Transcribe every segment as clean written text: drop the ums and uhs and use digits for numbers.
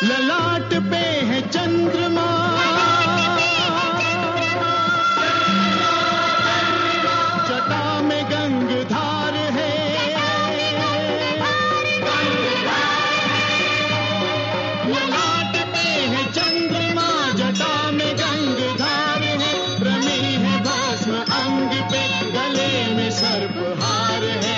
ललाट पे है चंद्रमा, जटा में गंगधार है, ललाट पे है चंद्रमा, जटा में गंगधार है, रमी है भस्म अंग पे, गले में सर्पहार है।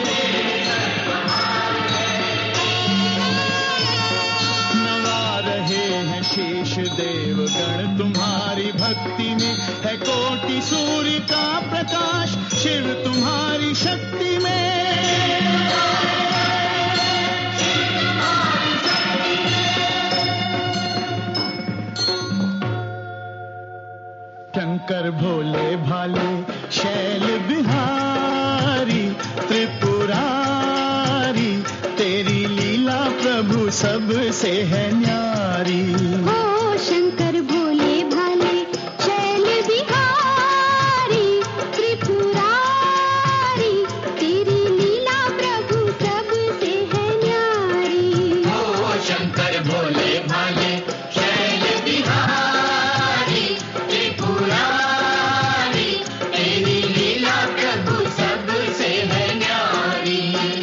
शेष देवगण तुम्हारी भक्ति में, है कोटि सूर्य का प्रकाश शिव तुम्हारी शक्ति में। शंकर भोले भाले शैल बिहारी त्रिपुरारी, तेरी लीला प्रभु सबसे है न्यारी। ओ शंकर भोले भाले शैल बिहारी त्रिपुरारी, तेरी लीला प्रभु सबसे है न्यारी। ओ शंकर भोले भाले शैल बिहारी त्रिपुरारी, तेरी लीला प्रभु सबसे है न्यारी।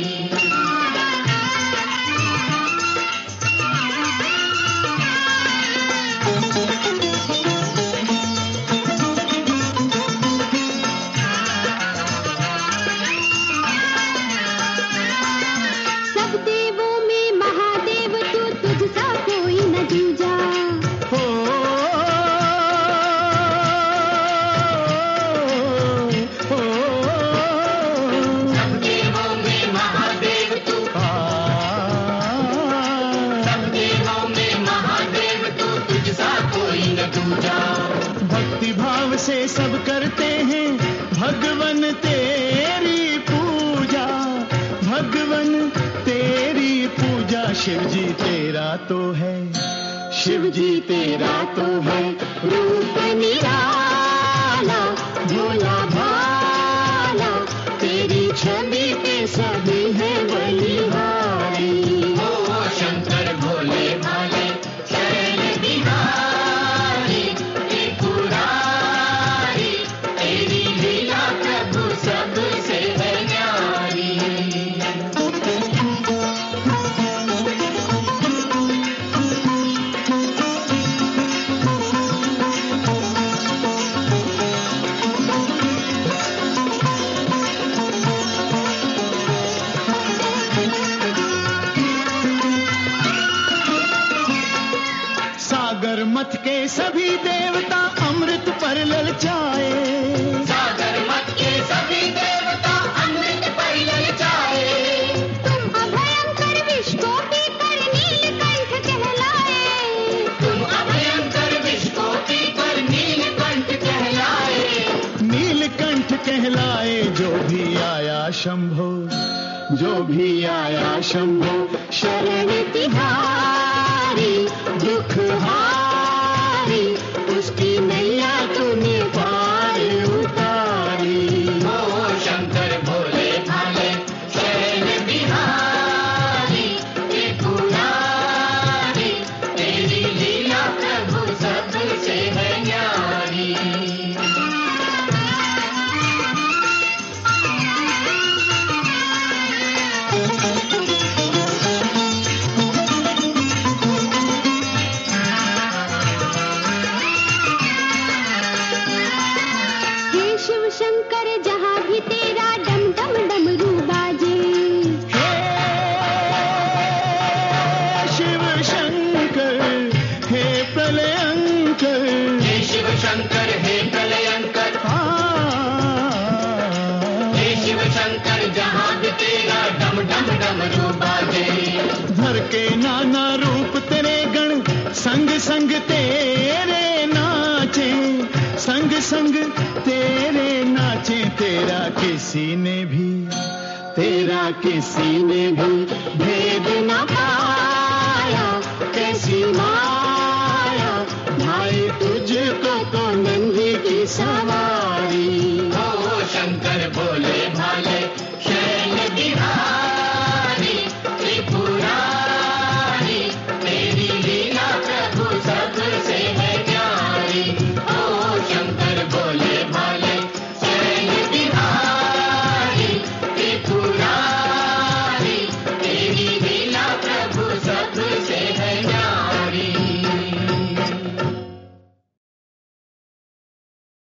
भक्ति भाव से सब करते हैं भगवन तेरी पूजा, भगवन तेरी पूजा। शिव जी तेरा तो है, शिव जी तेरा तो है रूप निराला भोला भाला, तेरी छवि पे सभी है बलिहारी। ओ शंकर भोले भाले शैल बिहारी त्रिपुरारी, तेरी लीला प्रभु सबसे है न्यारी। सागर मथ के सभी देवता अमृत पर ललचाए, सागर मत के सभी देवता अमृत पर ललचाए। तुम अभयंकर विश्व को पीकर नीलकंठ कहलाए, तुम अभयंकर विश्व को पीकर नीलकंठ कहलाए। नीलकंठ कहलाए। जो भी आया शंभो, जो भी आया शंभो, शरण तिहारी दुख हारी, उसकी नैया तूने पार उतारी। ओ शंकर भोले भाले शैल बिहारी त्रिपुरारी, तेरी लीला प्रभु सबसे है न्यारी। शंकर जहाँ भी तेरा डम डम डमरू बाजे, शिव शंकर हे प्रलयंकर, हे शिव शंकर हे प्रलयंकर, हे शिव शंकर जहाँ भी तेरा डम डम डमरू बाजे। धर के नाना रूप तेरे गण संग संग तेरे नाचे, संग संग तेरे नाचे। तेरा किसी ने भी, तेरा किसी ने भी भेद न पाया, कैसी माया भाई तुझको तो नंदी की सवार।